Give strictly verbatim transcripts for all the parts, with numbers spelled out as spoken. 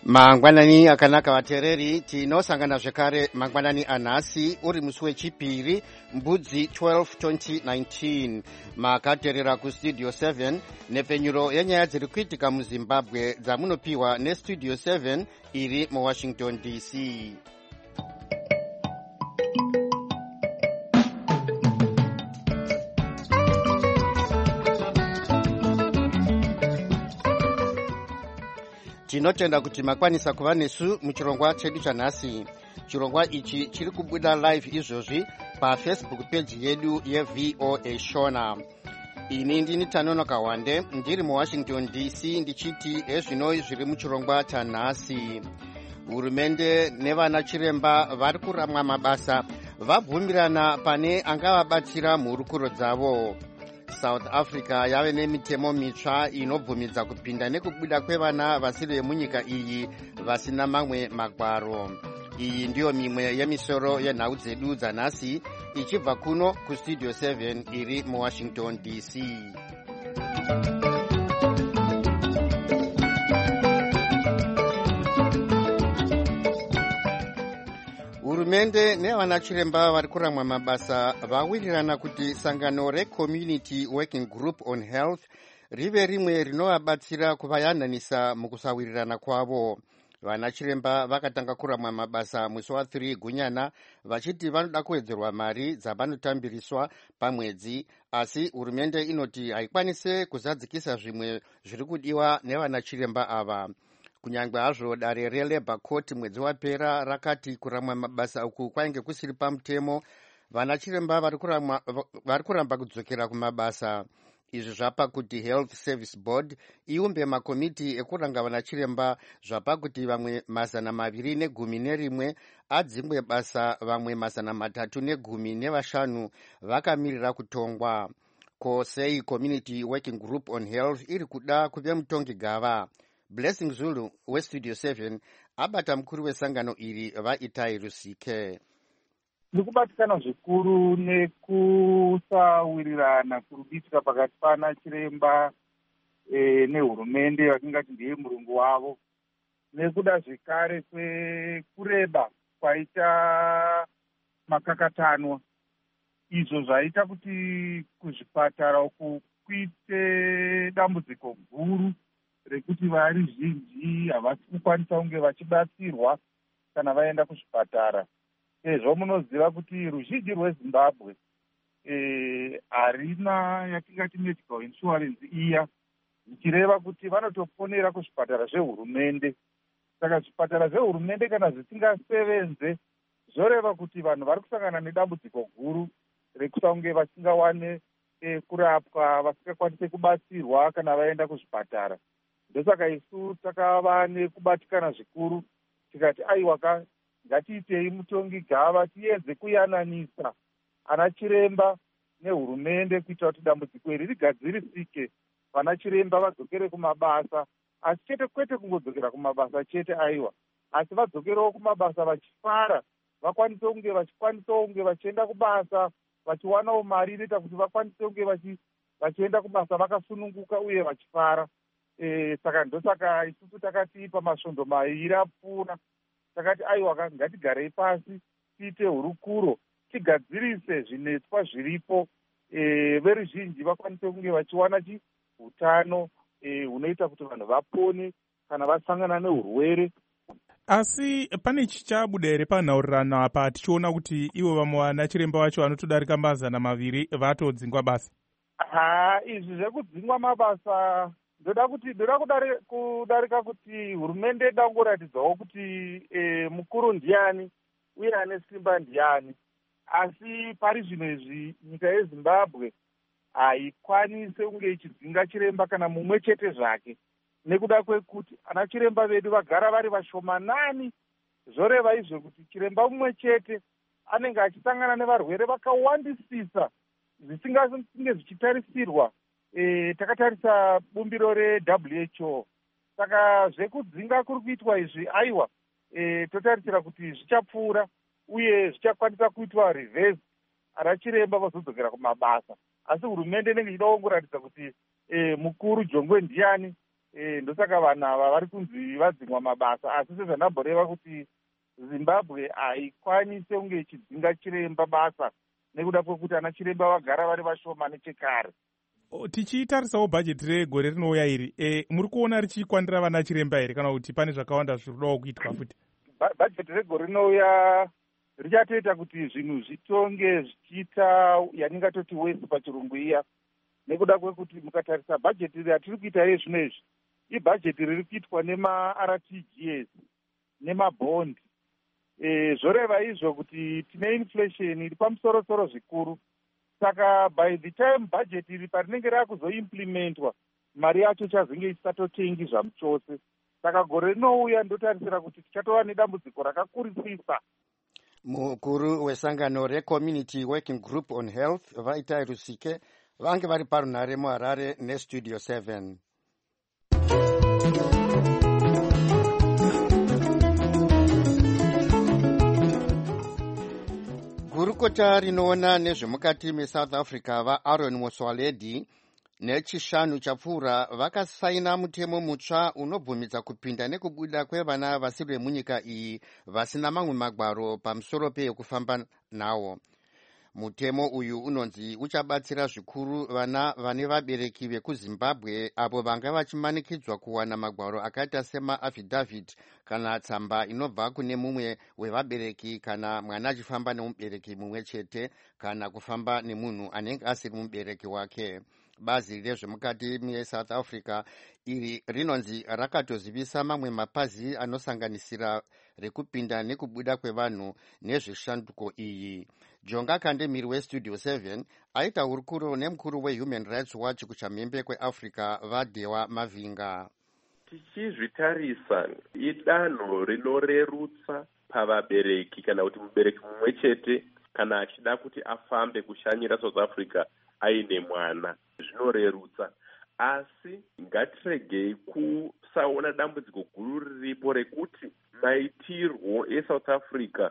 Mangwanani akanaka vateereri, tinosangana zvekare mangwanani anhasi uri musi wechipiri mbudzi twelve twenty nineteen. Makateerera kustudio seven nepfenyuro yenyaya dziri kuitika muZimbabwe dzamunopiwa nestudio seven iri muWashington D C. Tinotenda kuti makwanisa kuva nesu muchirongwa chedu chanhasi. Chirongwa ichi chiri kubuda live izvozvi paFacebook page yedu yeV O A Shona. Ini ndini Tanonoka Wande, ndiri muWashington D C ndichiti ezvinoi zviri muchirongwa chanhasi. Hurumende nevana chiremba vari kuramwa mabasa vabvumirana pane angavabatsira mhurukuro dzavo. South Africa yave nemitemo mitsva inobvumidza kupinda nekubuda kwevana vasiri vemunyika iyi vasina mamwe magwaro. Iyi ndiyo mimwe yemisoro yenhau dzedu dzanhasi ichibva kuno kustudio seven iri muWashington D C. Hurumende nevana chiremba vari kuramwa mabasa vawirirana kuti sangano reCommunity Working Group on Health rive rimwe rinovabatsira kuvayananisa mukusawirirana kwavo. Vana chiremba vakatanga kuramwa mabasa musi wa three Gunyana vachiti vanoda kuwedzerwa mari dzavanotambiriswa pamwedzi, asi hurumende inoti haikwanise kuzadzikisa zvimwe zviri kudiwa nevana chiremba ava. Kunyangwe hazvo dare reLabour Court mwedzi wapera rakati kuramwa mabasa uku kwainge kusiri pamutemo, vana chiremba vari kuramba kudzokera kumabasa. Izvi zvapa kuti Health Service Board iumbe makomiti ekuranga vana chiremba, zvapa kuti vamwe mazana maviri negumi nerimwe adzingwe basa, vamwe mazana matatu negumi nevashanu vakamirira kutongwa. Ko sei Community Working Group on Health iri kuda kuve mutongi gava? Blessing Zulu westudio seven abata mukuru wesangano iri vaItai Rusike. Nikubatikana zvikuru nekusawirirana kurubitika pakati pana chiremba e, nehurumende vakingati ndiye murungu wavo, nekuda zvekare kwekureba kwaita makakatanwa, izvo zvaita kuti kuzvipatara uku kuite dambudziko guru rekuti vari zhinji havasi kukwanisa kunge vachibatsirwa kana vaenda kuzvipatara. Sezvo munoziva kuti ruzhinji rweZimbabwe e, harina yatingati medical insurance iya, zvichireva kuti vanotoponera kuzvipatara zvehurumende. Saka zvipatara zvehurumende kana zvisingasevenze, zvoreva kuti vanhu vari kusangana nedambudziko guru rekusange vasingawane e, kurapwa, vasingakwanise kubatsirwa kana vaenda kuzvipatara. Ndosaka isu takava nekubatikana zvikuru tikati aiwaka ngatiitei mutongi gava tiedze kuyananisa ana chiremba nehurumende kuita kuti dambudziko iri rigadzirisike, vana chiremba vadzokere kumabasa, asi chete kwete kungodzokera kumabasa chete aiwa, asi vadzokerewo kumabasa vachifara, vakwanise kunge vachikwanisawo kunge vachienda kubasa vachiwanawo mari inoita kuti vakwanise kunge vachi, vachienda kubasa vakasununguka uye vachifara. E, saka ndosaka isusu takati pamasvondo mairi apfuura takati aiwa ngatigarei pasi tiite hurukuro tigadzirise zvinetswa zviripo, e, veruzhinji vakwanise kunge vachiwana hutano hunoita e, kuti vanhu vapone kana vasangana neurwere. Asi pane chichabuda here panhaurirano apa tichiona kuti ivo vamwe vana chiremba vacho vanotodarika mazana maviri vatodzingwa basa? Ha, izvi zvekudzingwa mabasa ndoda kuti ndoda kudarika kuti hurumende dangoratidzawo kuti e, mukuru ndiani uye ane simba ndiani, asi pari zvino izvi nyika yeZimbabwe haikwanise kunge ichidzinga chiremba kana mumwe chete zvake, nekuda kwekuti ana chiremba vedu vagara vari vashomanani. Zvoreva izvo kuti chiremba mumwe chete anenge achisangana nevarwere vakawandisisa zvisingasinge zvichitarisirwa. E, takatarisa bumbiro reW H O. Saka zvekudzinga kuri kuitwa izvi aiwa e, totarisira kuti zvichapfuura uye zvichakwanisa kuitwa reverse, ana chiremba vazodzokera kumabasa. Asi hurumende inenge ichida kungoratidza kuti e, mukuru jongwe ndiani, e, ndosaka vanhu ava vari kunzi vadzingwa mabasa. Asi sezvandamboreva kuti Zimbabwe haikwanise kunge ichidzinga chiremba basa nekuda kwekuti ana chiremba vagara vari vashoma nechekare. Tichitarisawo bhajeti regore rinouya iri, e, muri kuona richikwanira vana chiremba here kana kuti pane zvakawanda zvirikudawo kuitwa futi? Bhajeti regore rinouya richatoita kuti zvinhu zvitonge zvichiita yaningatoti wesi pachirungu iya, nekuda kwekuti mukatarisa bhajeti iri hatiri kuita iye zvino izvi ibhajeti riri kuitwa nema-R T G S nemabhondi. E, zvoreva izvo kuti tine inflation iri pamusoro-soro zvikuru. Saka by the time budget iri parinenge rakuzoimplementwa mari yacho chazenge isatotengi zvamuchose. Saka gore rinouya ndotarisira kuti tichatova nedambudziko rakakurisisa. Mukuru wesangano reCommunity Working Group on Health Vaitai Rusike vange vari parunhare muHarare neStudio seven. Gurukota rinoona nezvemukati meSouth Africa vaAaron Motsoaledi nechishanu chapfuura vakasaina mutemo mutsva unobvumidza kupinda nekubuda kwevana vasiri vemunyika iyi vasina mamwe magwaro pamusoro pekufamba nawo. Mutemo uyu unonzi uchabatsira zvikuru vana vane vabereki vekuZimbabwe avo vanga vachimanikidzwa kuwana magwaro akaita sema-affidavit kana tsamba inobva kune mumwe wevabereki kana mwana achifamba nemubereki mumwe chete kana kufamba nemunhu anenge asiri mubereki wake. Bazi rezvemukati meSouth Africa iri rinonzi rakatozivisa mamwe mapazi anosanganisira rekupinda nekubuda kwevanhu nezveshanduko iyi. Jonga Kandemiri weStudio seven aita hurukuro nemukuru weHuman Rights Watch kuchamhembe kweAfrica vaDewa Mavinga. Tichizvitarisa idanho rinorerutsa pavabereki kana kuti mubereki mumwe chete kana achida kuti afambe kushanyira South Africa aine mwana, zvinorerutsa. Asi ngatiregei kusaona dambudziko guru riripo rekuti maitirwo eSouth Africa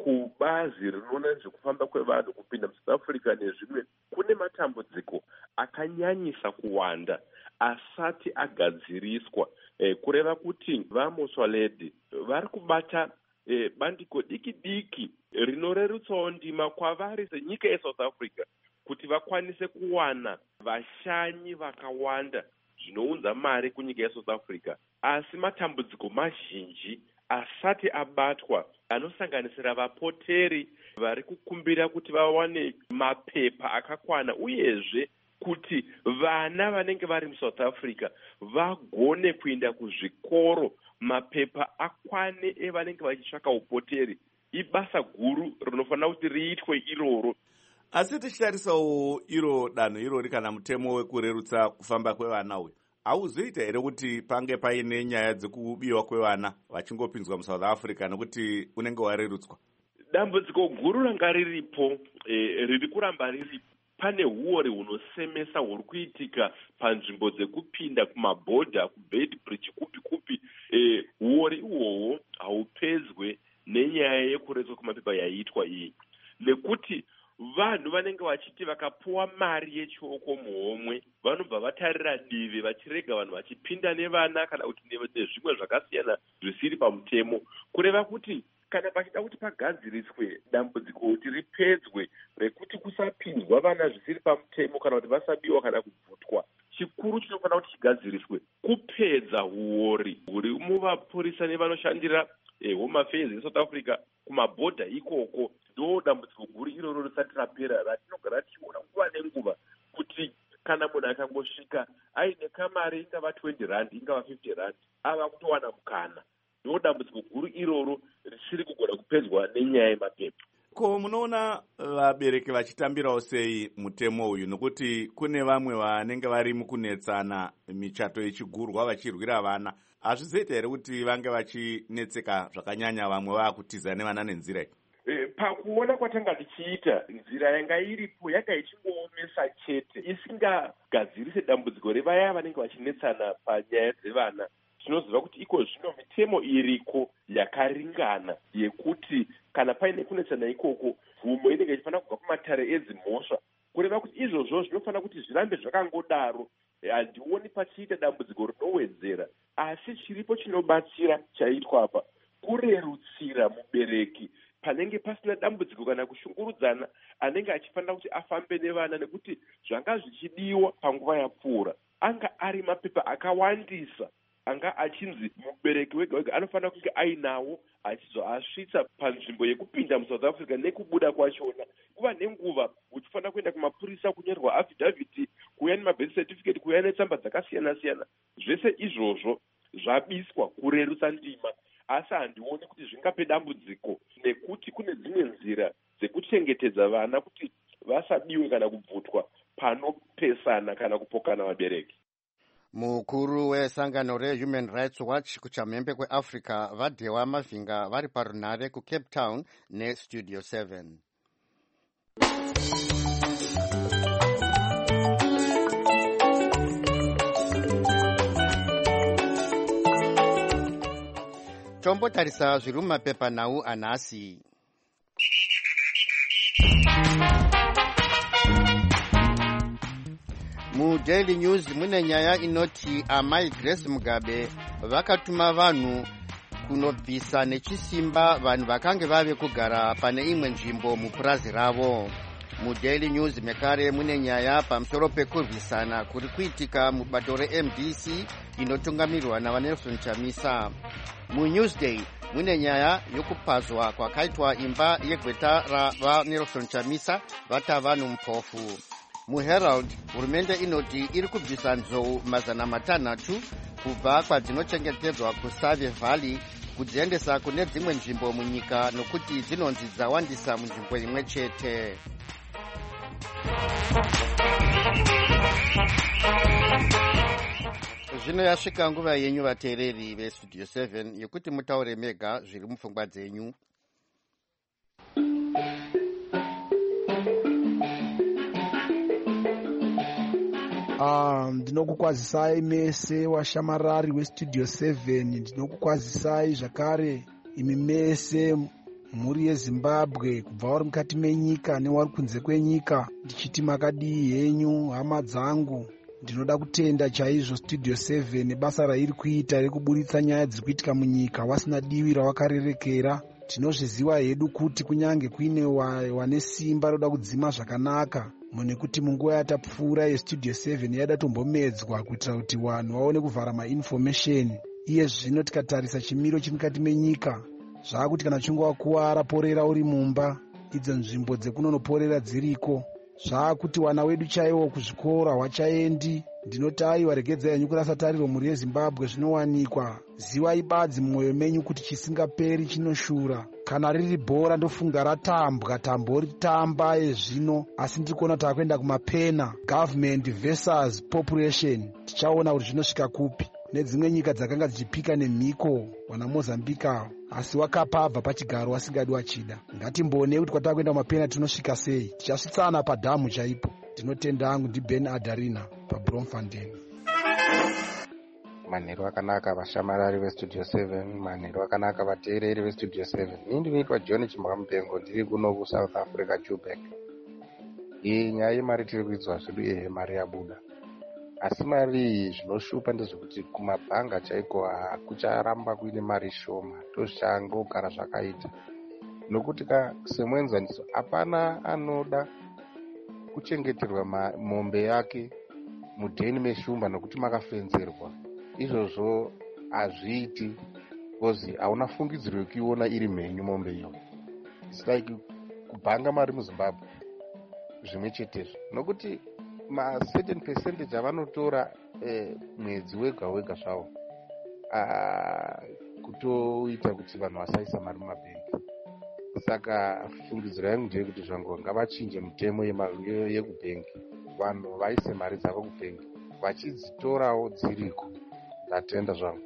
kubazi rinoona nezvekufamba kwevanhu kupinda muSouth Africa nezvimwe kune matambudziko akanyanyisa kuwanda asati agadziriswa. E, kureva kuti vaMotsoaledi vari kubata e, bandiko diki diki rinorerutsawo ndima kwavari senyika yeSouth Africa kuti vakwanise kuwana vashanyi vakawanda zvinounza mari kunyika yeSouth Africa. Asi matambudziko mazhinji asati abatwa anosanganisira vapoteri vari kukumbira kuti vawane mapepa akakwana uyezve kuti vana vanenge vari muSouth Africa vagone kuenda kuzvikoro mapepa akwane evanenge vachitsvaka upoteri. Ibasa guru rinofanira kuti riitwe iroro. Asi tichitarisawo iro danho irori kana mutemo wekurerutsa kufamba kwevana uyu, hauzoita here kuti pange paine nyaya dzekubiwa kwevana vachingopinzwa muSouth Africa nekuti unenge warerutswa? Dambudziko guru ranga riripo, e, riri kuramba riripo. Pane huori hunosemesa huri kuitika panzvimbo dzekupinda kumabhodha kuBedbridge kupi kupi. E, huori ihwohwo haupedzwe nenyaya yekuretswa kwemapepa yaiitwa iyi, nekuti vanhu vanenge vachiti vakapuwa mari yechioko muhomwe vanobva vatarira divi vachirega vanhu vachipinda nevana kana kuti nezvimwe zvakasiyana zvisiri pamutemo, kureva kuti kana pachida kuti pagadziriswe dambudziko kuti ripedzwe rekuti kusapinzwa vana zvisiri pamutemo kana kuti vasabiwa kana kubvutwa, chikuru chinofanira kuti chigadziriswe kupedza huori huri muvapurisa nevanoshandira eh, Home Affairs yeSouth Africa kumabhodha ikoko. Ndo dambudziko guru iroro risati rapera ratinogara tichiona nguva nenguva kuti kana munhu akangosvika aine kamari ingava twenty rand ingava fifty rand ava kutowana mukana. Ndo dambudziko guru iroro risiri kugona kupedzwa nenyaya yemapepa. Ko munoona vabereki vachitambirawo sei mutemo uyu, nokuti kune vamwe vanenge vari mukunetsana michato yechigurwa vachirwira vana, hazvizoita here kuti vange vachinetseka zvakanyanya vamwe vaakutiza nevana nenzira iyi? E, pakuona kwatanga tichiita nzira yanga iripo yanga ichingoomesa chete isingagadzirise dambudziko revaya vanenge vachinetsana panyaya dzevana. Tinoziva kuti iko zvino mitemo iriko yakaringana yekuti kana paine kunetsana ikoko bvumo inenge ichifanira kubva kumatare edzimhosva, kureva kuti izvozvo zvinofanira kuti zvirambe zvakangodaro handioni pachiita dambudziko rinowedzera, asi chiripo chinobatsira chaitwa apa kurerutsira mubereki panenge pasina dambudziko kana kushungurudzana anenge achifanira kuti afambe nevana, nekuti zvanga zvichidiwa panguva yapfuura anga ari mapepa akawandisa anga achinzi mubereki wega wega anofanira kunge ainawo achizoasvitsa panzvimbo yekupinda muSouth Africa nekubuda kwachona. Kuva nenguva uchifanira kuenda kumapurisa kunyorwa affidavit, kuuya nemabirth certificate, kuuya netsamba dzakasiyana siyana. Zvese izvozvo zvabiswa kurerutsa ndima, asi handioni kuti zvingape dambudziko, nekuti kune dzimwe nzira dzekuchengetedza vana kuti vasabiwe kana kubvutwa panopesana kana kupokana vabereki. Mukuru wesangano reHuman Rights Watch kuchamhembe kweAfrica vadhewa Mavhinga vari parunhare kuCape Town neStudio seven. Tombotarisa zviri mumapepanhau anhasi. MuDaily News mune nyaya inoti amai Grace Mugabe vakatuma vanhu kunobvisa nechisimba vanhu vakange vave kugara pane imwe nzvimbo mupurazi ravo. MuDaily News mekare mune nyaya pamusoro pekurwisana kuri kuitika mubato reM D C inotungamirwa naVaNelson Chamisa. MuNewsday mune nyaya yokupazwa kwakaitwa imba yegweta raVaNelson Chamisa vata vanhu mupofu. MuHerald hurumende inoti iri kubvisa nzou mazana matanhatu kubva kwadzinochengetedzwa kuSave Valley kudziendesa kune dzimwe nzvimbo munyika nokuti dzinonzi dzawandisa munzvimbo imwe chete. Zvino yasvika nguva yenyu vateereri veStudio seven yekuti mutaure mega zviri mupfungwa dzenyu. Uh, ndinokukwazisai mese washamarari weStudio seven. Ndinokukwazisai zvakare imi mese mhuri yeZimbabwe, kubva vari mukati menyika newari kunze kwenyika, ndichiti makadii henyu hama dzangu. Ndinoda kutenda chaizvo Studio seven basa rairi kuita rekuburitsa nyaya dziri kuitika munyika wasina divi rawakarerekera. Tinozviziva hedu kuti kunyange kuine wane simba roda kudzima zvakanaka, nekuti munguva yatapfuura yeStudio seven yaida tombomedzwa kuitira kuti vanhu vaone kuvhara mainformation. Iye zvino tikatarisa chimiro chiri mukati menyika, zvaakuti kana uchinge wakuwara porera uri mumba, idzo nzvimbo dzekunonoporera dziriko. Zvaakuti wana wedu chaiwo kuzvikora wachaendi. Ndinoti aiwa, regedzai henyu kurasa tariro mhuri yeZimbabwe, zvinowanikwa. Zivai badzi mumwoyo menyu kuti chisingaperi chinoshura. Kana riri bhora ndofunga ratambwa, tambo ritamba yezvino, asi ndikuona kuti akuenda kumapena. Government versus population, tichaona kuti zvinosvika kupi. Nedzimwe nyika dzakanga dzichipika nemhiko, wana Mozambique, asi wakapa abva pachigaro asingadi wachida. Ngatimbone kuti kwatava kuenda kumapena tinosvika sei. Tichasvitsana padhamu chaipo. Tinotenda hangu ndiBen Adarina paBromfontein. Manheru akanaka vashamarari veStudio seven, manheru akanaka vateereri veStudio seven. Ini ndinoitwa John Chimbwamupengo, ndiri kuno kuSouth Africa, Joburg. Iyi nyaya yemari tiri kuidzwa zvedu, ehe, mari yabuda. Asi mari zvinoshupa ndezvekuti kumabhanga chaiko hakucharamba kuine mari shoma, ndozvichangogara zvakaita. Nokuti semwenzaniso hapana anoda kuchengeterwa mombe yake mudheni meshumba nokuti makafenzerwa. Izvozvo hazviiti, kozi hauna fungidziro yekuiona iri mhenyu mombe iyo. It's like kubhanga mari muZimbabwe zvimwe chetezvo, nokuti ma certain percentage avanotora eh, mwedzi wega wega zvavo ah, kutoita kuti vanhu vasaisa mari mumabhengi. Saka fungidziro yangu ndeyekuti zvangu ngavachinje mitemo yekubhengi, vanhu vaise mari dzavo kubhengi vachidzitorawo dziriko. Ndatenda zvangu.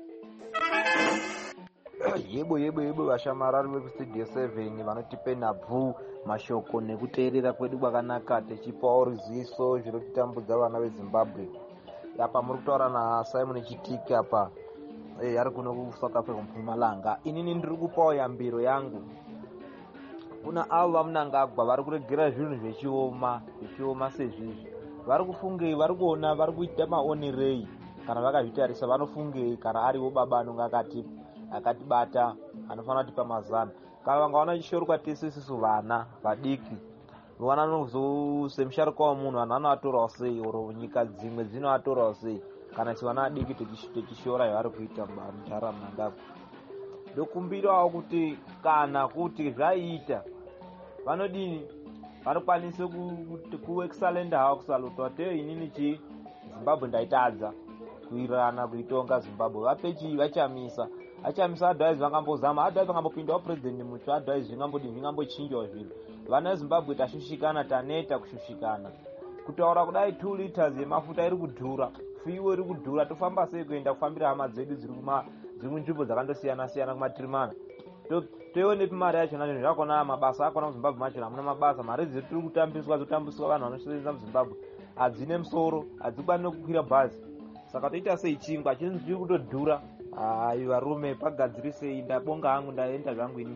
Yebo yebo yebo vashamarari vekuStudio seven vanotipe nhabvu mashoko nekuteerera kwedu kwakanaka, tichipawo ruziso zvinotitambudza vana veZimbabwe. Apa muri kutaura naSimon Chitiki apa, eh, ari kuno kuSouth Africa muPumalanga. Inini ndiri kupawo yambiro yangu kuna avo vaMnangagwa vari kuregera zvinhu zvechioma zvechioma sezvizvi. vari kufungei, vari kuona vari kuita maonerei kana vakazvitarisa vanofungei kana ariwo baba anonga akati akatibata anofanira kutipa mazana. Kana vangaona chishoruka tese isusu vana vadiki vana nozo semusharuka wemunhu vanhu vanoatorawo sei oro nyika dzimwe dzinoatorawo sei kana isi vana adiki techishora zvavari kuita muntaraunda ngapo. Ndokumbirawo kuti kana kuti zvaita vanodini vanokwanise kuexcellent hawo kusaluta kuti inini chi Zimbabwe ndaitadza kuirana kuitonga Zimbabwe vape chi vachamisa achamisa advise vangambozama advise vangambopindawo president mutsva advise zvingambodi zvingambochinjawo zvinhu. Vana veZimbabwe tashushikana taneta kushushikana kutaura kudai two liters yemafuta iri kudhura fuel iri kudhura tofamba sei kuenda kufambira hama dzedu dziri kuma dziri munzvimbo dzakandosiyana siyana kumatirimana toionepi mari yacho nazvo zvakona mabasa akona muZimbabwe macho hamuna mabasa mari dziri tiri kutambiswa dzotambiswa vanhu vanosevenza muZimbabwe hadzine musoro hadzikwanine kukwira bhazi saka toita sei chingwa chinhu chiri kutodhura. Hai varume pagadzirisei ndabonga hangu ndaenda zvangu inini.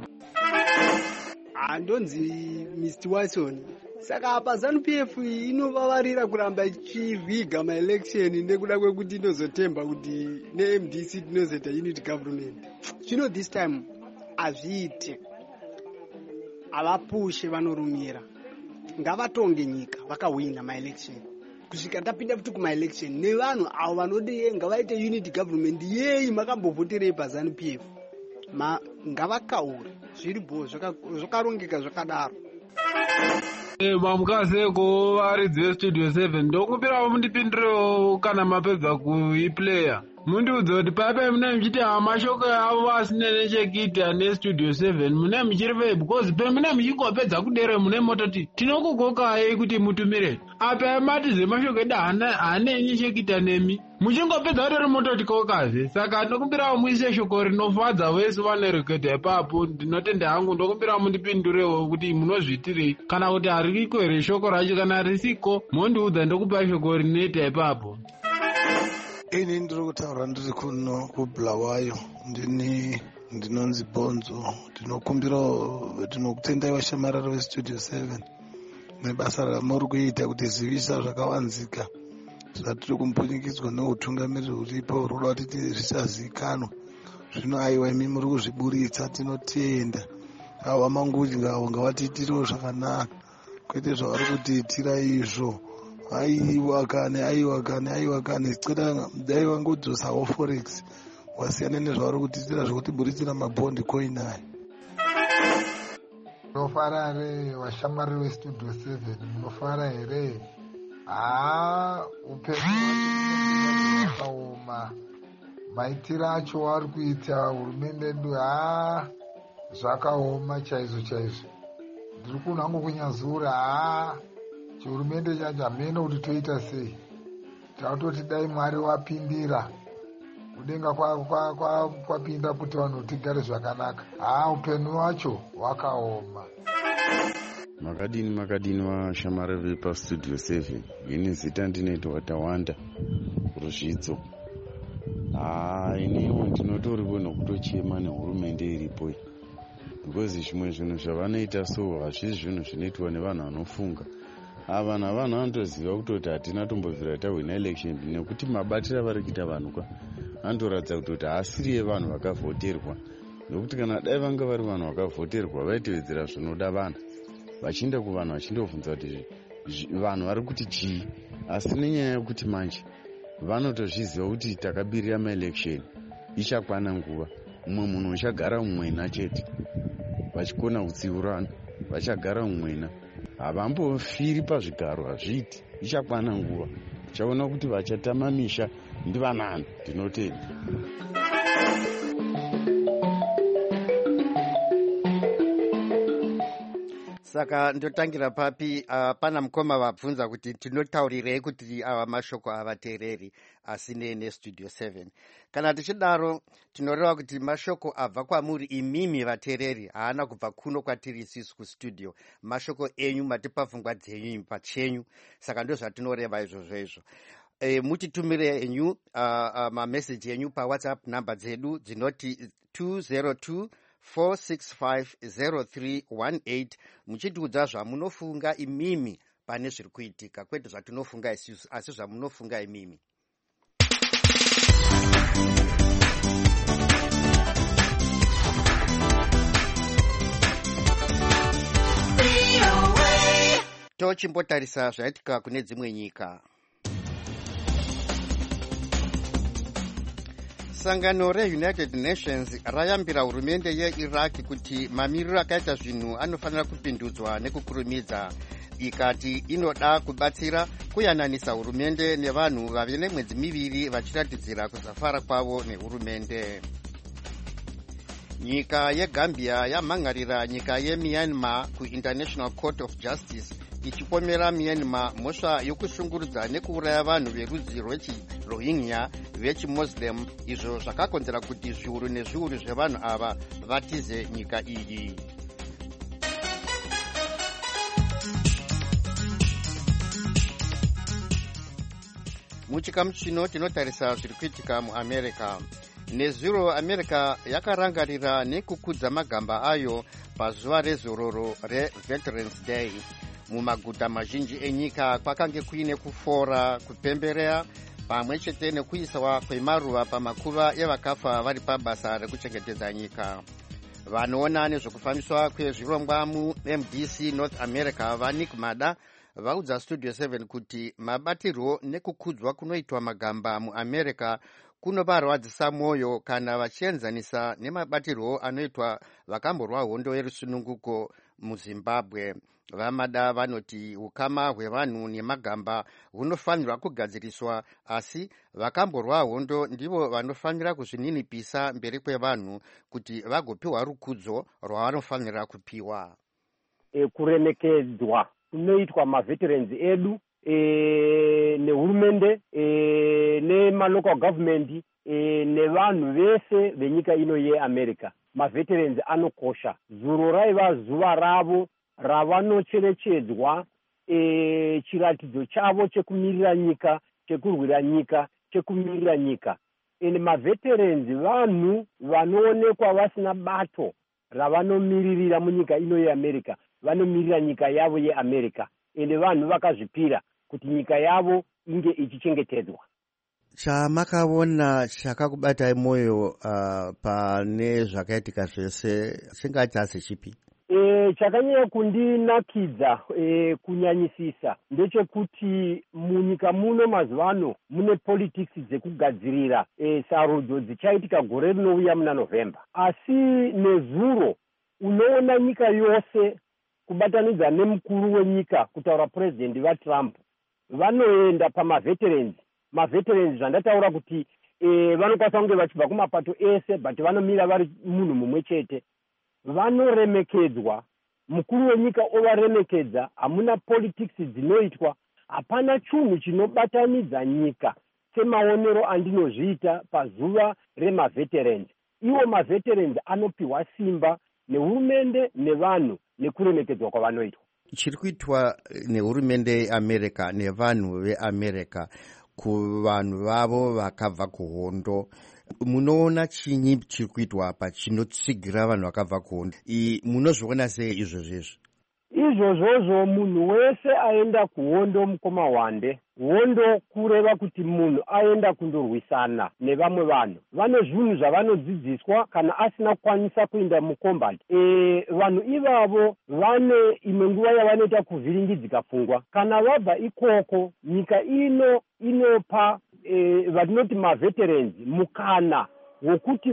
Handonzi Mister Watson saka apa ZANU P F inovavarira kuramba ichivhiga maelection nekuda kwekuti inozotemba kuti ne-M D C tinozoita unity government. Zvino this time hazviite, havapushe vanorumira, ngavatonge nyika vakawina maelection kusvika tapinda futi kumaelection nevanhu avo vanoti ngavaite unity government yei makambovhoterei paZANU P F ma ngavakaure zviri bo zvakarongeka zvakadaro. Mamukazeko varidzi vestudio seven ndokupirawo mundipindirewo kana mapedza kuiplaya mundiudza kuti paipai mune muchiti mashoko avo asina nechekuita nestudio seven mune muchirivei because pemune muchingopedza kudere mune mototi tinokukokai kuti mutumire apa matize mashoko edu haanei chekuita nemi muchingopedza kudere mototi kokaze. Saka ndokupirawo muise shoko rinofadza vese vanereketa ipapo ndinotenda hangu ndokupirawo mundipindurewo kuti munozviitirei kana kuti hariko here shoko racho kana risiko mondiudza ndokupa shoko rinoita ipapo. Ini ndiri kutaura ndiri kuno kuBulawayo ndini ndinonzi Bonzo. Ndinokumbirawo ndinokutendai vashamarari vestudio seven nebasa ramuri kuita kuti zivisa zvakawanzika zvatiri kumbunyikidzwa neutungamiriri huripo ruda kuti zvisazikanwa. Zvino aiwa imi muri kuzviburitsa tinotenda. Ava manguti ngavo ngavatiitirewo zvakanaka kwete zvavari kutiitira izvo. Aiwa kane aiwa kane aiwa kane tsira dai vangodzosawo forex wasiyana nezvavari kutiitira zvokutiburitsira mabhondi coin aya. Munofara here vashamarari vestudio seven munofara here? Haa upenyu hwakaoma maitiro acho vari kuita hurumende yedu haa zvakaoma chaizvo chaizvo. Ndiri kuno hangu kunyazura haa chihurumende chacho hamene kuti toita sei. Tautoti dai Mwari wapindira kudenga kwapinda kuti vanhu tigare zvakanaka. Haa upenyu hwacho hwakaoma. Makadini makadini vashamarari vepastudio seven ini zita ndinoitwa Tawanda Rusvidzo. Haa iniwo ndinotoriwo nokutochema nehurumende iripo because zvimwe zvinhu zvavanoita so hazvisi zvinhu zvinoitwa nevanhu vanofunga. Ava vanhu vanhu vanotoziva kutoti hatina tombobvira tahwina election nekuti mabatiro avari kuita vanhu kwa anotoratidza kutoti haasiri yevanhu vakavhoterwa, nokuti kana dai vanga vari vanhu vakavhoterwa vaitevedzera zvinoda vanhu vachienda kuvanhu vachindobvunza kuti vanhu vari kuti chii. Asi nenyaya yekuti manje vanotozviziva kuti takabirira maelection ichakwana nguva, mumwe munhu uchagara mumwena chete vachikona kutsiurana vachagara mumwena havambofiri pazvigaro hazviiti ichakwana nguva chaona kuti vachatama misha ndivanani. Ndinotenda. Saka ndotangira papi uh, pana mukoma vabvunza kuti tinotaurirei kuti ava mashoko havateereri asine nestudio seven. Kana tichidaro tinoreva kuti mashoko abva kwamuri imimi vateereri haana kubva kuno kwatiri isusu kustudio. Mashoko enyu matipa pfungwa dzenyu pachenyu, saka ndo zvatinoreva izvozvo izvo. E, mutitumire enyu uh, uh, mameseji enyu pawhatsapp namba dzedu dzinoti two zero two four six five zero three one eight muchitiudza zvamunofunga imimi pane zviri kuitika, kwete zvatinofunga isusu asi zvamunofunga imimi. Tochimbotarisa zvaitika kune dzimwe nyika. Sangano reUnited Nations rayambira hurumende yeIraq kuti mamiriro akaita zvinhu anofanira kupindudzwa nekukurumidza, ikati inoda kubatsira kuyananisa hurumende nevanhu vave nemwedzi miviri vachiratidzira kuzafara kwavo nehurumende. Nyika yeGambia yamhangarira nyika yeMyanmar kuInternational Court of Justice ichipomera Myanmar mhosva yokushungurudza nekuuraya vanhu verudzi rwechiRohingya vechiMuslim, izvo zvakakonzera kuti zviuru nezviuru zvevanhu ava vatize nyika iyi. Muchikamu chino tinotarisa zviri kuitika muAmerica. Nezuro America yakarangarira nekukudza magamba ayo pazuva rezororo reVeterans Day. Mumaguta mazhinji enyika kwakange kuine kufora, kupemberea pamwe chete nekuiswa kwemaruva pamakuva evakafa vari pabasa rekuchengetedza nyika. Vanoona nezvokufambiswa kwezvirongwa muM D C North America vaNick Mada vaudza Studio seven kuti mabatirwo nekukudzwa kunoitwa magamba muAmerica kunovarwadzisa mwoyo kana vachienzanisa nemabatirwo anoitwa vakamborwa hondo yerusununguko muZimbabwe. Vamada vanoti ukama hwevanhu nemagamba hunofanirwa kugadziriswa, asi vakamborwa hondo ndivo vanofanira kuzvininipisa mberi kwevanhu kuti vagopiwa rukudzo rwavanofanira kupiwa. E, kuremekedzwa kunoitwa maveterans edu e, nehurumende e, nemalocal government e, nevanhu vese venyika ino yeAmerica. Maveterans anokosha. Zuro raiva zuva ravo ravanocherechedzwa e, chiratidzo chavo chekumirira nyika, chekurwira nyika, chekumirira nyika. Ene maveterans vanhu vanoonekwa vasina bato ravanomiririra munyika ino yeAmerica, vanomirira nyika yavo yeAmerica. Ene vanhu vakazvipira kuti nyika yavo inge ichichengetedzwa. Chamakaona chakakubatai moyo uh, pane zvakaitika zvese chingati asi chipi? E, chakanyanya kundinakidza e, kunyanyisisa ndechekuti munyika muno mazuvano mune politics dzekugadzirira e, sarudzo dzichaitika gore rinouya muna November. Asi nezuro unoona nyika yose kubatanidza nemukuru wenyika kutaura president vaTrump vanoenda pamaveterans. Maveterans zvandataura kuti e, vanokwanisa kunge vachibva kumapato ese but vanomira vari munhu mumwe chete. Vanoremekedzwa, mukuru wenyika ovaremekedza, hamuna politics dzinoitwa, hapana chinhu chinobatanidza nyika semaonero andinozviita pazuva remaveterans. Iwo maveterans anopiwa simba nehurumende nevanhu nekuremekedzwa kwavanoitwa. Chiri kuitwa nehurumende yeAmerica nevanhu veAmerica kuvanhu vavo vakabva kuhondo, munoona chinyi chiri kuitwa apa chinotsigira vanhu vakabva kuhondo? Munozviona sei izvozvezvo? Izvozvozvo munhu wese aenda kuhondo mukoma wande. Hondo kureva kuti munhu aenda kundorwisana nevamwe vanhu. Vane zvinhu zvavanodzidziswa kana asina kukwanisa kuenda mukombat. E, vanhu ivavo vane imwe nguva yavanoita kuvhiringidzika pfungwa. Kana vabva ikoko, nyika ino inopa e, vatinoti maveterans mukana wokuti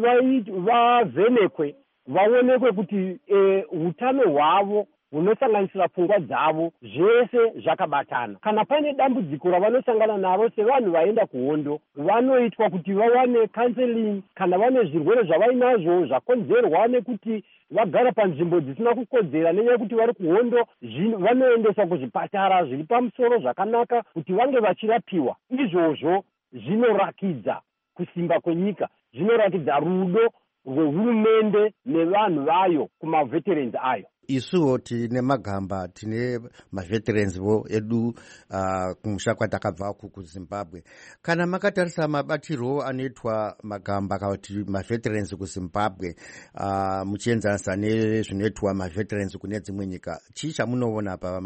vavhenekwe, vaonekwe kuti hutano e, hwavo hunosanganisira pfungwa dzavo zvese zvakabatana. Kana pane dambudziko ravanosangana naro sevanhu vaenda kuhondo, vanoitwa kuti vawane counseling. Kana vane zvirwere zvavainazvo zvakonzerwa nekuti vagara panzvimbo dzisina kukodzera nenyaya yekuti vari kuhondo, vanoendeswa kuzvipatara zviri pamusoro zvakanaka kuti vange vachirapiwa. Izvozvo zvinorakidza kusimba kwenyika, zvinorakidza rudo rwehurumende nevanhu vayo kumaveterans ayo. Isuwo tine magamba, tine maveterans vo edu uh, kumusha kwatakabva ku kuZimbabwe. Kana makatarisa mabatiro anoitwa magamba kuti maveterans kuZimbabwe uh, muchienzanisa nezvinoitwa maveterans kune dzimwe nyika, chii chamunoona apa Vamada?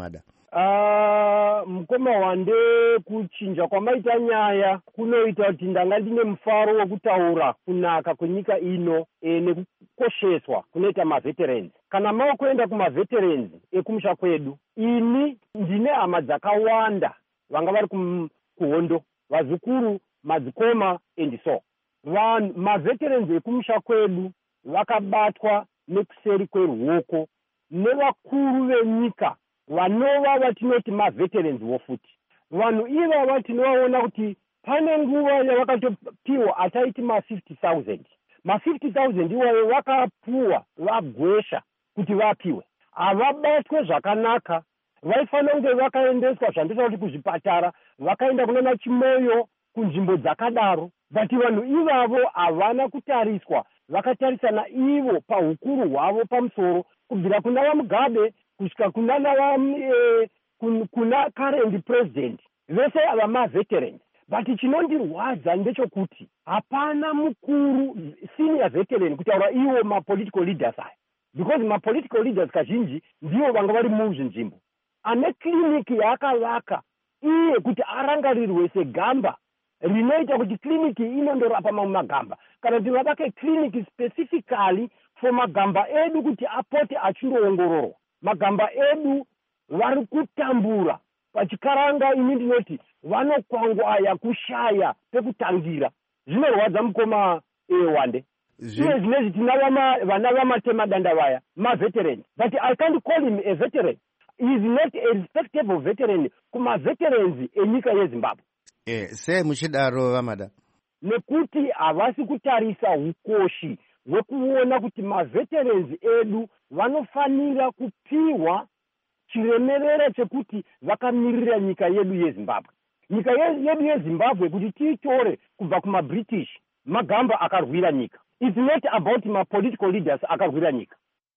Uh, mukoma wande kuchinja kwamaita nyaya kunoita kuti ndanga ndine mufaro wekutaura kunaka kwenyika ino e, nekukosheswa kunoita maveterans. Kana makuenda kumaveterans ekumusha kwedu, ini ndine hama dzakawanda vanga vari kuhondo, vazukuru, madzikoma and so vanhu. Maveterans ekumusha kwedu vakabatwa nekuseri kweruoko nevakuru venyika vanova vatinoti maveterans vofuti. Vanhu ivava tinovaona kuti pane nguva yavakatopiwa ataiti ma-fifty thousand. Ma-fifty thousand iwayo vakapuwa vagwesha kuti vapiwe. Havabatwe zvakanaka, vaifanira kunge vakaendeswa zvandisa kuti kuzvipatara, vakaenda kunana Chimoyo, kunzvimbo dzakadaro. But vanhu ivavo havana kutariswa, vakatarisana ivo pahukuru hwavo pamusoro, kubvira kuna vaMugabe kusvika kuna na eh, kun, kuna current president, vese ava maveterans. But chinondirwadza ndechekuti hapana mukuru senior veteran kutaura iwo mapolitical leaders aya, because mapolitical leaders kazhinji ndivo vanga vari muzvinzvimbo. Ane kliniki yaakavaka iye kuti arangarirwe segamba rinoita kuti kliniki inondorapa mamwe magamba, kana kuti vavake kliniki specifically for magamba edu kuti apote achindoongororwa. Magamba edu vari kutambura pachikaranga, ini ndinoti vanokwangwaya kushaya pekutangira. Zvinorwadza mukoma eh, Wande. Iye zvinezvi tina vana vamatema danda vaya maveterans, but I can't call him a veteran. He is not a respectable veteran kuma veterans enyika yeZimbabwe. Eh, se muchidaro vamada. Nekuti havasi kutarisa hukoshi hwekuona kuti maveterans edu vanofanira kupiwa chiremerera chekuti vakamirira nyika yedu yeZimbabwe. Nyika yedu yeZimbabwe kuti tiitore kubva kumaBritish, magamba akarwira nyika. It's not about my political leaders akarwira nyika.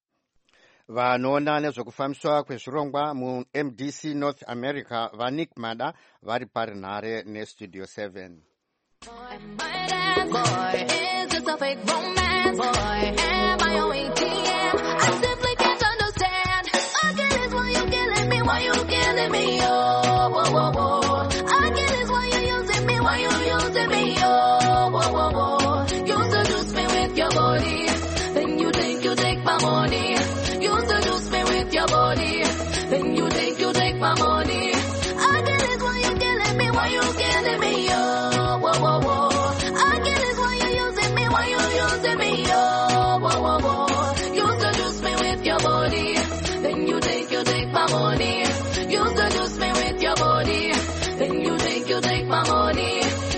Vanoona nezvekufambiswa kwezvirongwa mu M D C North America vaNick Mada vari parinhare neStudio seven. Boy, my dad, boy, is just a fake romance. Boy, am I on A T M? I simply can't understand. I get this, why you killing me? Why you killing me? Oh, whoa, whoa, whoa. I get this, why you using me? Why you using me? Oh, whoa, whoa, whoa. You seduce me with your body, then you think you take my money. You seduce me with your body, then you think you take my money. I get this, why you killing me? Why you killing me? Oh, whoa, whoa, whoa. I get this, why you using me? Why you using me? Oh, whoa, whoa, whoa. You seduce me with your body, then you think you take my money. You seduce me with your body, then you think you take my money.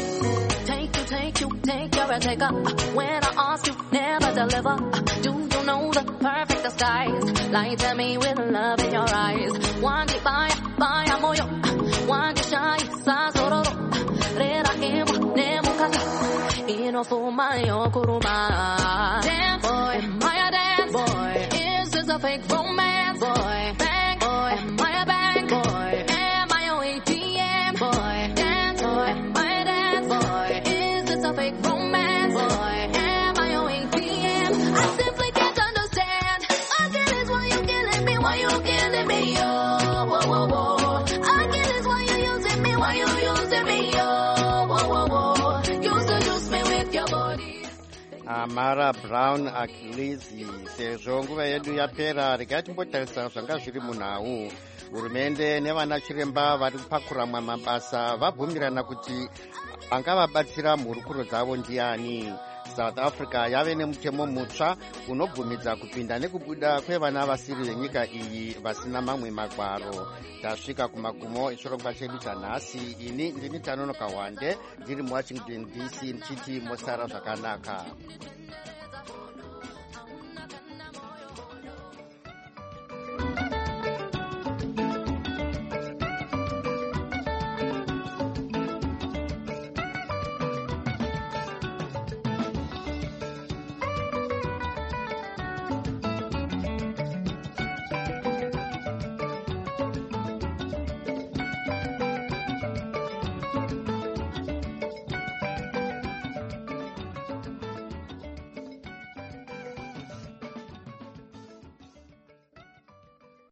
Take you, take you, take you're a taker. When I ask you, never deliver. Do you know the perfect disguise? Lie to me with love in your eyes. One day, bye, bye, I'm moyo. One day, shy, sa sororo. Rera emo, nemo kaka. Ino for my okuruma. Damn boy, am I a dance boy? Is this a fake romance boy? Bang boy, am I a bang boy? Am I on A T M boy? Dance boy, am I a dance boy? Is this a fake romance boy? Am I on A T M? I simply can't understand. I get this, why you killing me? Why you killing me? Oh, whoa, whoa, whoa. I get this, why you using me? Why you using me? Oh, whoa, whoa, whoa. You seduce me with your body. Amara Brown Achilles, sezvo nguva yedu yapera, regai timbotarisa zvanga zviri munhau. Hurumende nevana chiremba vari kupakuramwa mabasa vabvumirana kuti angavabatsira mhurukuro dzavo ndiani. South Africa yave nemutemo mutsva unobvumidza kupinda nekubuda kwevana vasiri venyika iyi vasina mamwe magwaro. Tasvika kumagumo echirongwa chedu chanhasi. Ini ndini Tanonoka Wande ndiri muWashington D C ndichiti mosara zvakanaka.